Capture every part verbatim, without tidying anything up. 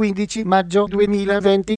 quindici maggio duemilaventi.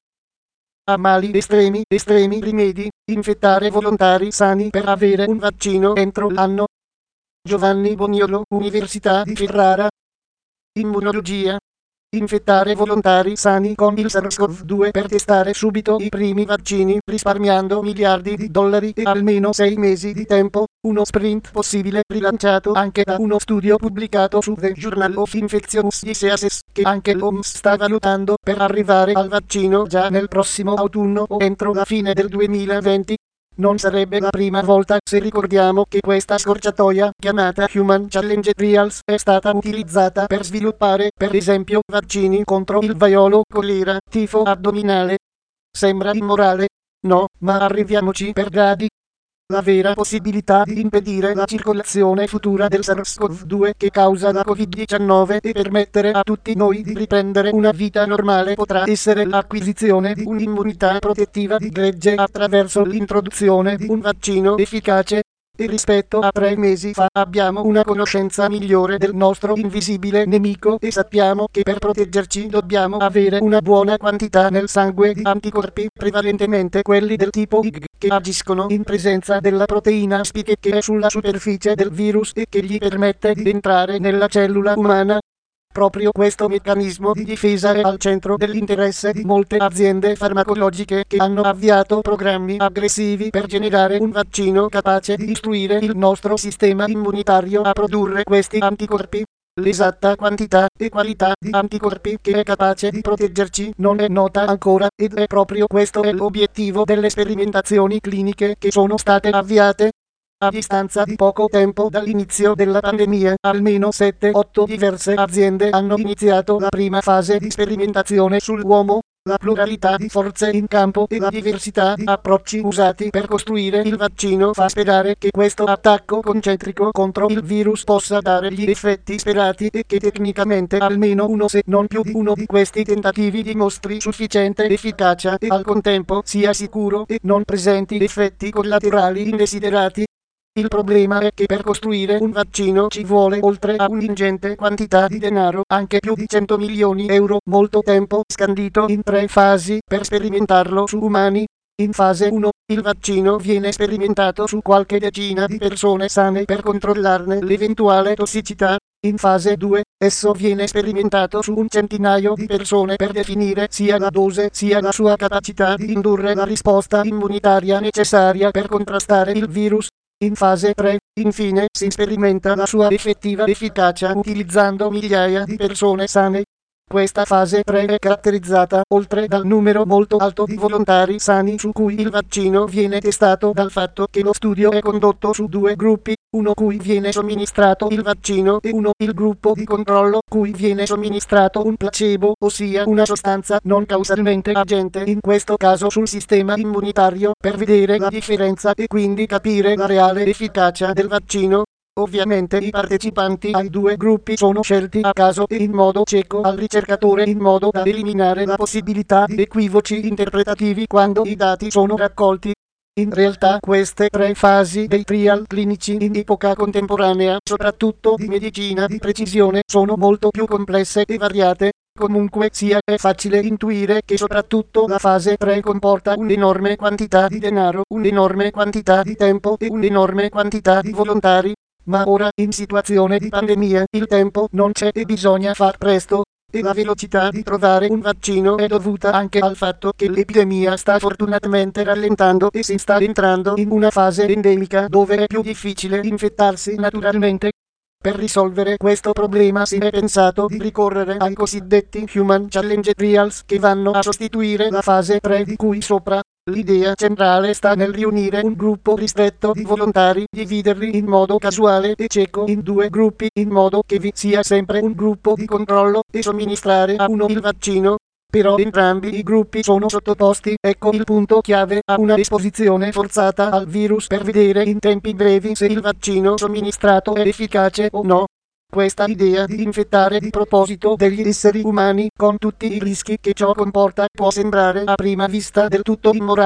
A mali estremi, estremi rimedi, infettare volontari sani per avere un vaccino entro l'anno. Giovanni Boniolo, Università di Ferrara. Immunologia. Infettare volontari sani con il SARS-CoV due per testare subito i primi vaccini risparmiando miliardi di dollari e almeno sei mesi di tempo, uno sprint possibile rilanciato anche da uno studio pubblicato su The Journal of Infectious Diseases che anche l'O M S sta valutando per arrivare al vaccino già nel prossimo autunno o entro la fine del duemilaventi. Non sarebbe la prima volta se ricordiamo che questa scorciatoia, chiamata Human Challenge Trials, è stata utilizzata per sviluppare, per esempio, vaccini contro il vaiolo, colera, tifo addominale. Sembra immorale? No, ma arriviamoci per gradi. La vera possibilità di impedire la circolazione futura del SARS-CoV due che causa la covid diciannove e permettere a tutti noi di riprendere una vita normale potrà essere l'acquisizione di un'immunità protettiva di gregge attraverso l'introduzione di un vaccino efficace. E rispetto a tre mesi fa abbiamo una conoscenza migliore del nostro invisibile nemico e sappiamo che per proteggerci dobbiamo avere una buona quantità nel sangue di anticorpi, prevalentemente quelli del tipo I G, che agiscono in presenza della proteina spike che è sulla superficie del virus e che gli permette di entrare nella cellula umana. Proprio questo meccanismo di difesa è al centro dell'interesse di molte aziende farmacologiche che hanno avviato programmi aggressivi per generare un vaccino capace di istruire il nostro sistema immunitario a produrre questi anticorpi. L'esatta quantità e qualità di anticorpi che è capace di proteggerci non è nota ancora ed è proprio questo è l'obiettivo delle sperimentazioni cliniche che sono state avviate. A distanza di poco tempo dall'inizio della pandemia, almeno sette otto diverse aziende hanno iniziato la prima fase di sperimentazione sull'uomo. La pluralità di forze in campo e la diversità di approcci usati per costruire il vaccino fa sperare che questo attacco concentrico contro il virus possa dare gli effetti sperati e che tecnicamente almeno uno se non più di uno di questi tentativi dimostri sufficiente efficacia e al contempo sia sicuro e non presenti effetti collaterali indesiderati. Il problema è che per costruire un vaccino ci vuole oltre a un'ingente quantità di denaro, anche più di cento milioni euro, molto tempo scandito in tre fasi per sperimentarlo su umani. In fase uno, il vaccino viene sperimentato su qualche decina di persone sane per controllarne l'eventuale tossicità. In fase due, esso viene sperimentato su un centinaio di persone per definire sia la dose sia la sua capacità di indurre la risposta immunitaria necessaria per contrastare il virus. In fase tre, infine, si sperimenta la sua effettiva efficacia utilizzando migliaia di persone sane. Questa fase tre è caratterizzata, oltre dal numero molto alto di volontari sani su cui il vaccino viene testato, dal fatto che lo studio è condotto su due gruppi, uno cui viene somministrato il vaccino e uno il gruppo di controllo cui viene somministrato un placebo, ossia una sostanza non causalmente agente, in questo caso sul sistema immunitario, per vedere la differenza e quindi capire la reale efficacia del vaccino. Ovviamente i partecipanti ai due gruppi sono scelti a caso e in modo cieco al ricercatore in modo da eliminare la possibilità di equivoci interpretativi quando i dati sono raccolti. In realtà queste tre fasi dei trial clinici in epoca contemporanea, soprattutto di medicina di precisione, sono molto più complesse e variate. Comunque sia, è facile intuire che soprattutto la fase tre comporta un'enorme quantità di denaro, un'enorme quantità di tempo e un'enorme quantità di volontari. Ma ora, in situazione di pandemia, il tempo non c'è e bisogna far presto. E la velocità di trovare un vaccino è dovuta anche al fatto che l'epidemia sta fortunatamente rallentando e si sta entrando in una fase endemica dove è più difficile infettarsi naturalmente. Per risolvere questo problema si è pensato di ricorrere ai cosiddetti Human Challenge Trials che vanno a sostituire la fase tre di cui sopra. L'idea centrale sta nel riunire un gruppo ristretto di volontari, dividerli in modo casuale e cieco in due gruppi in modo che vi sia sempre un gruppo di controllo e somministrare a uno il vaccino. Però entrambi i gruppi sono sottoposti, ecco il punto chiave, a una esposizione forzata al virus per vedere in tempi brevi se il vaccino somministrato è efficace o no. Questa idea di infettare di proposito degli esseri umani con tutti i rischi che ciò comporta può sembrare a prima vista del tutto immorale.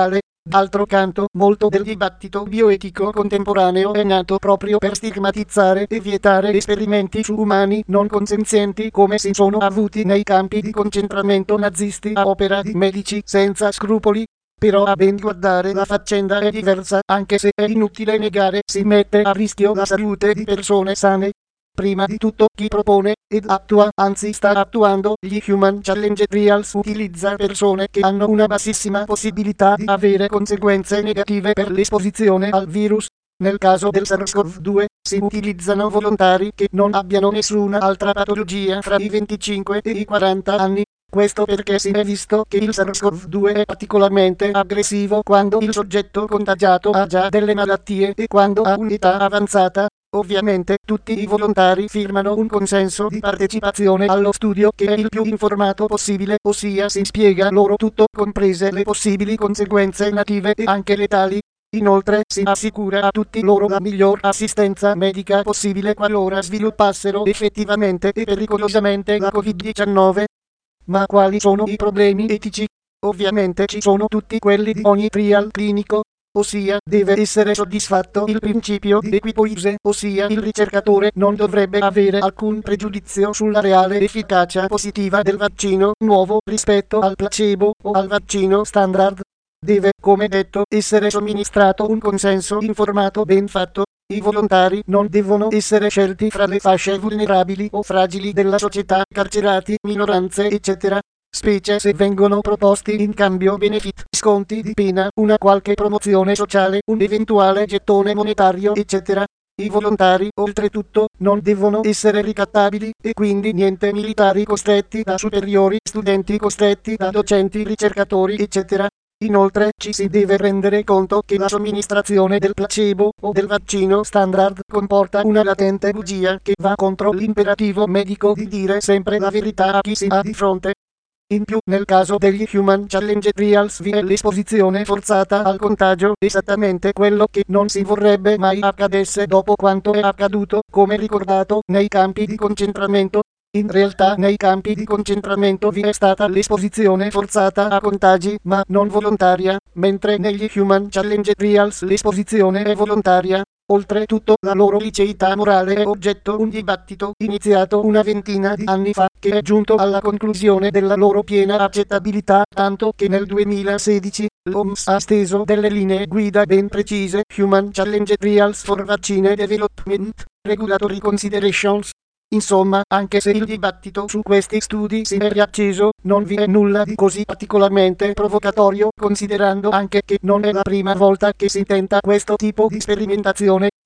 D'altro canto, molto del dibattito bioetico contemporaneo è nato proprio per stigmatizzare e vietare esperimenti su umani non consenzienti come si sono avuti nei campi di concentramento nazisti a opera di medici senza scrupoli. Però a ben guardare la faccenda è diversa, anche se è inutile negare si mette a rischio la salute di persone sane. Prima di tutto chi propone ed attua, anzi sta attuando, gli Human Challenge Trials utilizza persone che hanno una bassissima possibilità di avere conseguenze negative per l'esposizione al virus. Nel caso del SARS-CoV due, si utilizzano volontari che non abbiano nessuna altra patologia fra i venticinque e i quaranta anni. Questo perché si è visto che il SARS-CoV due è particolarmente aggressivo quando il soggetto contagiato ha già delle malattie e quando ha un'età avanzata. Ovviamente tutti i volontari firmano un consenso di partecipazione allo studio che è il più informato possibile, ossia si spiega loro tutto, comprese le possibili conseguenze negative e anche letali. Inoltre si assicura a tutti loro la miglior assistenza medica possibile qualora sviluppassero effettivamente e pericolosamente la covid diciannove. Ma quali sono i problemi etici? Ovviamente ci sono tutti quelli di ogni trial clinico. Ossia, deve essere soddisfatto il principio di equipoise, ossia il ricercatore non dovrebbe avere alcun pregiudizio sulla reale efficacia positiva del vaccino nuovo rispetto al placebo o al vaccino standard. Deve, come detto, essere somministrato un consenso informato ben fatto. I volontari non devono essere scelti fra le fasce vulnerabili o fragili della società, carcerati, minoranze, eccetera. Specie se vengono proposti in cambio benefit, sconti di pena, una qualche promozione sociale, un eventuale gettone monetario, eccetera. I volontari, oltretutto, non devono essere ricattabili, e quindi niente militari costretti da superiori, studenti costretti da docenti, ricercatori, eccetera. Inoltre ci si deve rendere conto che la somministrazione del placebo o del vaccino standard comporta una latente bugia che va contro l'imperativo medico di dire sempre la verità a chi si ha di fronte. In più, nel caso degli Human Challenge Trials vi è l'esposizione forzata al contagio, esattamente quello che non si vorrebbe mai accadesse dopo quanto è accaduto, come ricordato, nei campi di concentramento. In realtà nei campi di concentramento vi è stata l'esposizione forzata a contagi, ma non volontaria, mentre negli Human Challenge Trials l'esposizione è volontaria. Oltretutto, la loro liceità morale è oggetto di un dibattito iniziato una ventina di anni fa, che è giunto alla conclusione della loro piena accettabilità, tanto che nel duemilasedici l'O M S ha steso delle linee guida ben precise, Human Challenge Trials for Vaccine Development, Regulatory Considerations. Insomma, anche se il dibattito su questi studi si è riacceso, non vi è nulla di così particolarmente provocatorio, considerando anche che non è la prima volta che si tenta questo tipo di sperimentazione.